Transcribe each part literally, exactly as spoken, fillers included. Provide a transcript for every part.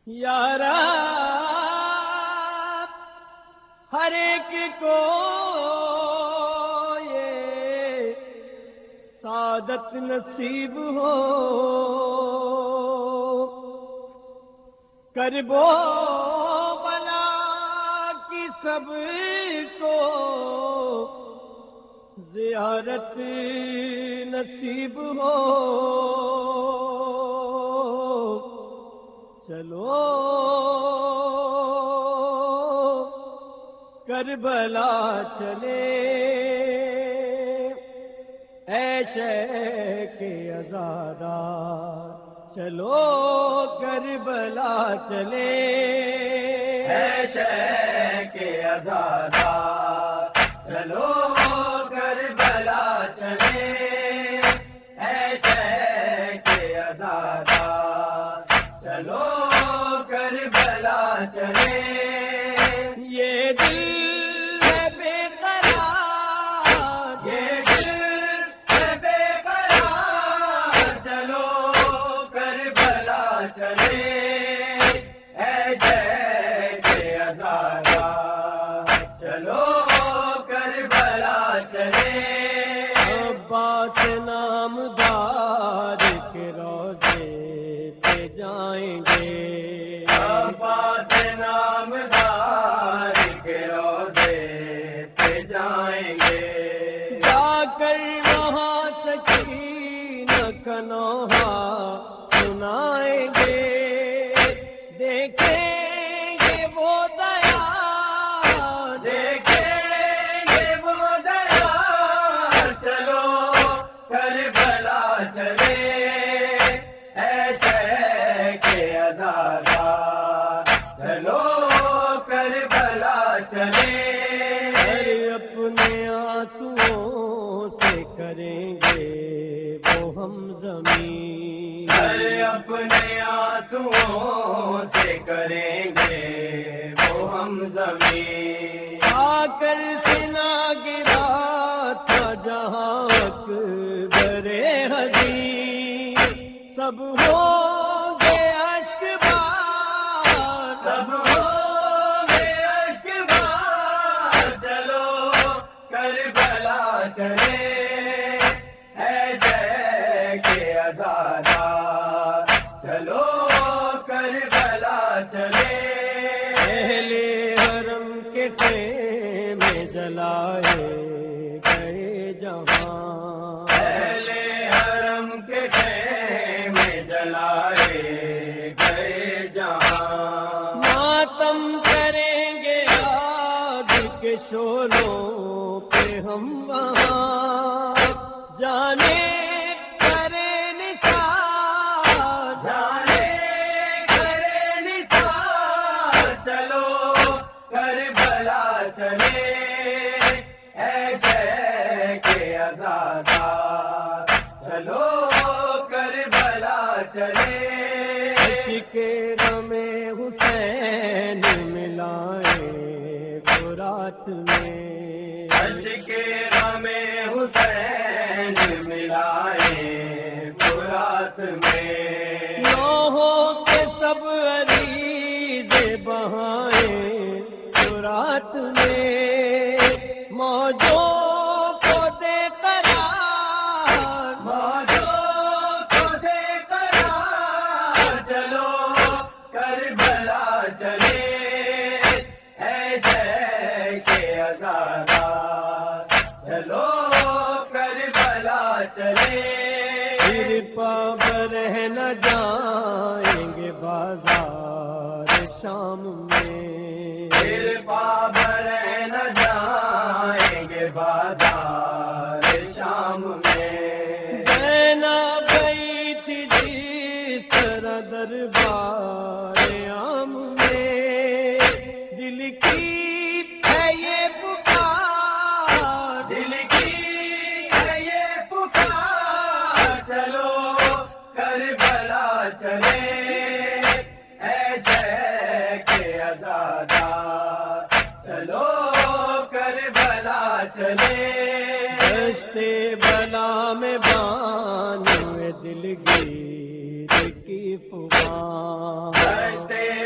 یارا ہر ایک کو یہ سعادت نصیب ہو، کربو بلا کی سب کو زیارت نصیب ہو، چلو کربلا چلے اے شیخ عزادہ، چلو کربلا چلے اے شیخ عزادہ، چلو کربلا چلے اے شیخ عزادہ، چلو کربلا چلے یہ دل ہے بے قرار، یہ دل ہے بے قرار، چلو کربلا چلے اے شیخ عزادہ، چلو کربلا چلے عباس نامدار کے روضے پہ جائیں گے، عباس نامدار کے روضے پہ جائیں گے، جا کر وہاں سکینہ کا نوحہ سنائیں گے، دیکھیں گے وہ دیا، دیکھیں گے وہ دیا، چلو کربلا چلے اے شیخ عزادہ، چلو کربلا چلے ارے اپنے آنسوؤں سے کریں گے وہ ہم زمین، ارے اپنے آنسوؤں سے کریں گے وہ ہم زمین، آ کر سنا گرا تھا جہاں اکبر حزین، سب ہو گے اشک بار، سب ہو گے اشک بار، چلو کربلا چلے اے شیخ عزادہ، چلو کربلا چلے اہل حرم کے خیمے جلائے گئے جہاں، اہل حرم کے خیمے جلائے گئے جہاں، ماتم کریں گے آگ کے شعلوں پہ ہم وہاں، جانے کرے نثار، جانے کرے نثار، چلو کربلا چلے اے شیخ عزادہ، چلو کربلا چلے عشق غم حسین ملائے فرات میں، عشق غم حسین ملائے فرات میں، لوہوں کے سب عریضے بہائے فرات میں، موجوں کو دے قرار، موجوں کو دے قرار، چلو کربلا چلے اے شیخ عزادہ، چلو کربلا چلے پھر پاور ہے نہ جائیں گے بازار شام میں، پھر پابر نہ جائیں گے بازار شام میں، دینا گئی تھی جس طرح دربار عام میں، دل کی ہے یہ پکار، دل کی ہے یہ پکار، چلو کربلا چلے اے شیخ عزادہ، چلو کربلا چلے دشتے بلا میں بانو دلگیر کی فغاں، دشتے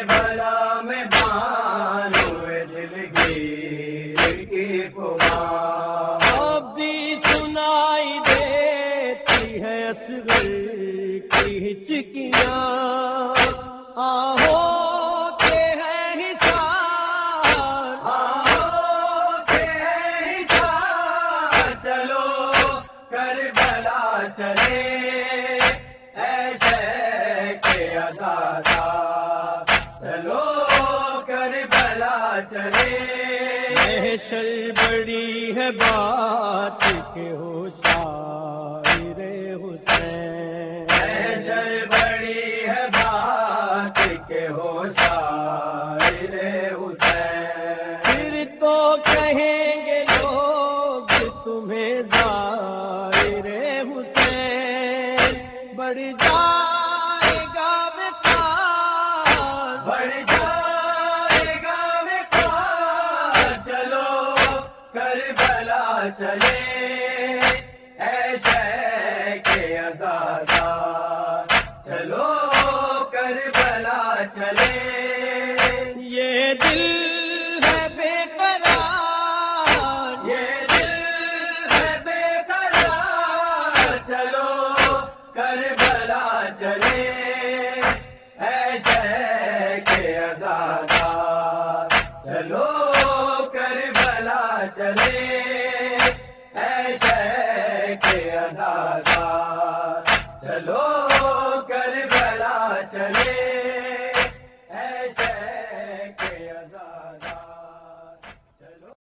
آزاد چلو کربلا چلے محشر بڑی ہے بات کہ ہو شاعر حسین، محشر بڑی ہے بات کہ ہو شاعر حسین، پھر تو کہیں گے لوگ تمہیں ظاہر حسین، بڑھ جائے گا وقار، بڑھ جائے گا وقار چلو کربلا چلے اے شیخ عزادار چلو کربلا چلے یہ دل ہے بے قرار، یہ دل ہے بے قرار چلو کربلا چلے اے شیخ عزادار چلو کربلا چلے اے شیخ